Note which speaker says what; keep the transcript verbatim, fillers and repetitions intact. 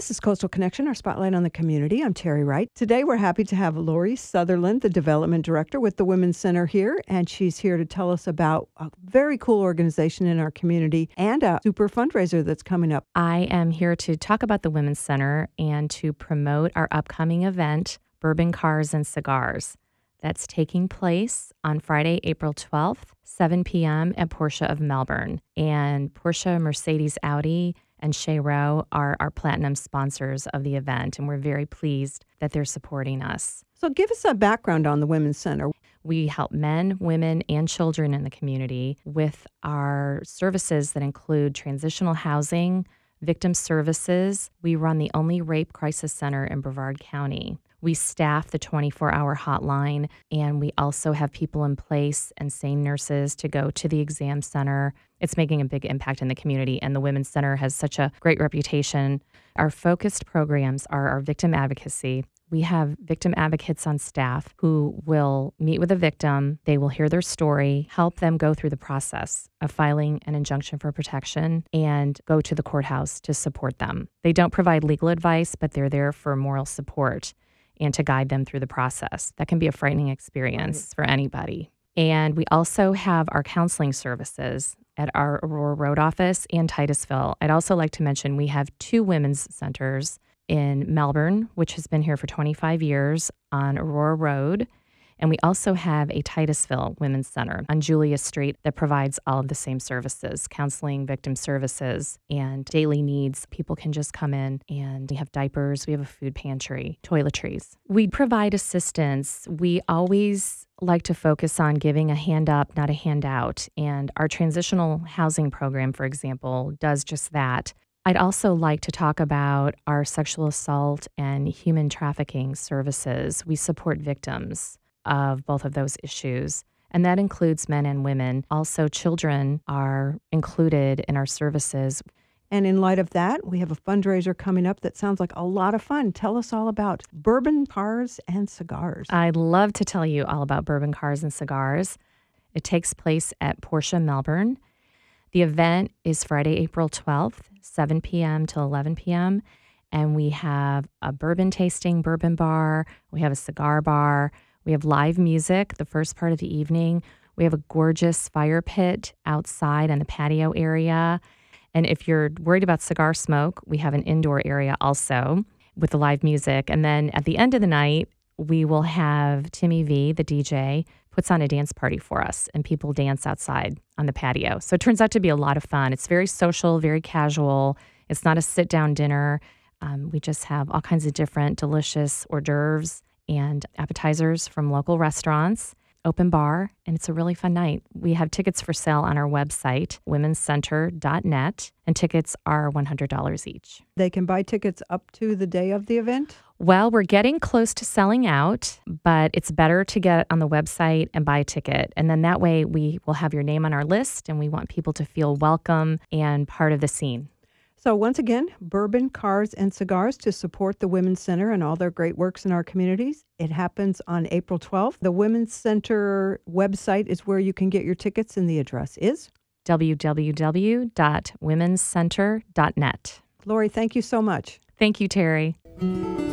Speaker 1: This is Coastal Connection, our spotlight on the community. I'm Terry Wright. Today, we're happy to have Lori Sutherland, the development director with the Women's Center here, and she's here to tell us about a very cool organization in our community and a super fundraiser that's coming up.
Speaker 2: I am here to talk about the Women's Center and to promote our upcoming event, Bourbon Cars and Cigars. That's taking place on Friday, April twelfth, seven p.m. at Porsche of Melbourne. And Porsche, Mercedes, Audi, and Shea Rowe are our platinum sponsors of the event, and we're very pleased that they're supporting us.
Speaker 1: So give us a background on the Women's Center.
Speaker 2: We help men, women, and children in the community with our services that include transitional housing, victim services. We run the only rape crisis center in Brevard County. We staff the twenty-four hour hotline, and we also have people in place and sane nurses to go to the exam center. It's making a big impact in the community, and the Women's Center has such a great reputation. Our focused programs are our victim advocacy. We have victim advocates on staff who will meet with a victim. They will hear their story, help them go through the process of filing an injunction for protection, and go to the courthouse to support them. They don't provide legal advice, but they're there for moral support and to guide them through the process. That can be a frightening experience right. for anybody. And we also have our counseling services at our Aurora Road office and Titusville. I'd also like to mention we have two women's centers in Melbourne, which has been here for twenty-five years on Aurora Road. And we also have a Titusville Women's Center on Julia Street that provides all of the same services, counseling, victim services, and daily needs. People can just come in, and we have diapers, we have a food pantry, toiletries. We provide assistance. We always like to focus on giving a hand up, not a handout. And our transitional housing program, for example, does just that. I'd also like to talk about our sexual assault and human trafficking services. We support victims of both of those issues, and that includes men and women. Also, children are included in our services.
Speaker 1: And in light of that, we have a fundraiser coming up that sounds like a lot of fun. Tell us all about Bourbon Cars and Cigars.
Speaker 2: I'd love to tell you all about Bourbon Cars and Cigars. It takes place at Porsche Melbourne. The event is Friday, April twelfth, seven p.m. till eleven p.m., and we have a bourbon tasting bourbon bar. We have a cigar bar. We have live music the first part of the evening. We have a gorgeous fire pit outside in the patio area. And if you're worried about cigar smoke, we have an indoor area also with the live music. And then at the end of the night, we will have Timmy V, the D J, puts on a dance party for us, and people dance outside on the patio. So it turns out to be a lot of fun. It's very social, very casual. It's not a sit-down dinner. Um, we just have all kinds of different delicious hors d'oeuvres and appetizers from local restaurants, open bar, and it's a really fun night. We have tickets for sale on our website, womens center dot net, and tickets are one hundred dollars each.
Speaker 1: They can buy tickets up to the day of the event?
Speaker 2: Well, we're getting close to selling out, but it's better to get on the website and buy a ticket. And then that way we will have your name on our list, and we want people to feel welcome and part of the scene.
Speaker 1: So once again, Bourbon Cars and Cigars to support the Women's Center and all their great works in our communities. It happens on April twelfth. The Women's Center website is where you can get your tickets, and the address is
Speaker 2: w w w dot womens center dot net.
Speaker 1: Lori, thank you so much.
Speaker 2: Thank you, Terry.